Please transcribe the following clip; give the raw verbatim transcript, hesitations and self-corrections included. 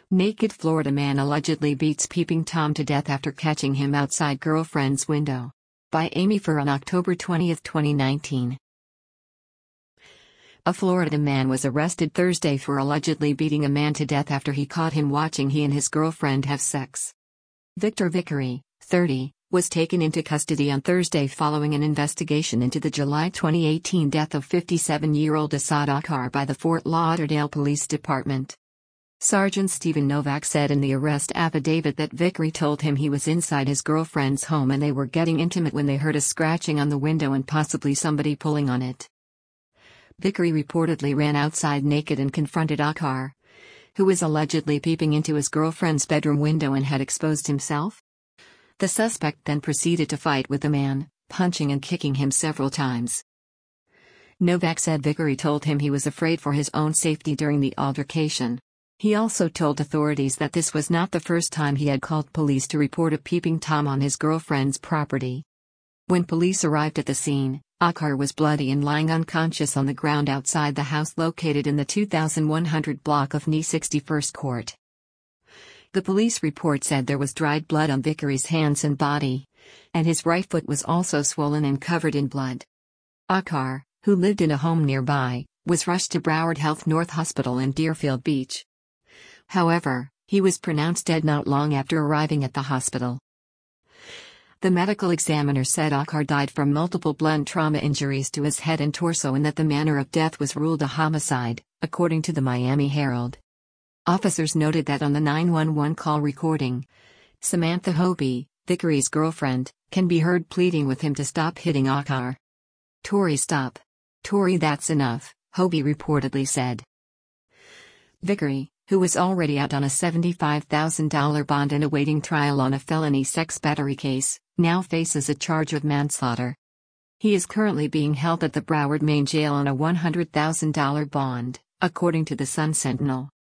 Naked Florida man allegedly beats peeping Tom to death after catching him outside girlfriend's window. By Amy Furr on October twentieth, twenty nineteen. A Florida man was arrested Thursday for allegedly beating a man to death after he caught him watching he and his girlfriend have sex. Victor Vickery, thirty, was taken into custody on Thursday following an investigation into the July twenty eighteen death of fifty-seven-year-old Asad Akhar by the Fort Lauderdale Police Department. Sergeant Stephen Novak said in the arrest affidavit that Vickery told him he was inside his girlfriend's home and they were getting intimate when they heard a scratching on the window and possibly somebody pulling on it. Vickery reportedly ran outside naked and confronted Akhar, who was allegedly peeping into his girlfriend's bedroom window and had exposed himself. The suspect then proceeded to fight with the man, punching and kicking him several times. Novak said Vickery told him he was afraid for his own safety during the altercation. He also told authorities that this was not the first time he had called police to report a peeping Tom on his girlfriend's property. When police arrived at the scene, Akhar was bloody and lying unconscious on the ground outside the house located in the two thousand one hundred block of N E sixty-first Court. The police report said there was dried blood on Vickery's hands and body, and his right foot was also swollen and covered in blood. Akhar, who lived in a home nearby, was rushed to Broward Health North Hospital in Deerfield Beach. However, he was pronounced dead not long after arriving at the hospital. The medical examiner said Akhar died from multiple blunt trauma injuries to his head and torso and that the manner of death was ruled a homicide, according to the Miami Herald. Officers noted that on the nine one one call recording, Samantha Hobie, Vickery's girlfriend, can be heard pleading with him to stop hitting Akhar. "Tori, stop. Tori, that's enough," Hobie reportedly said. Vickery, who was already out on a seventy-five thousand dollars bond and awaiting trial on a felony sex battery case, now faces a charge of manslaughter. He is currently being held at the Broward Main Jail on a one hundred thousand dollars bond, according to the Sun Sentinel.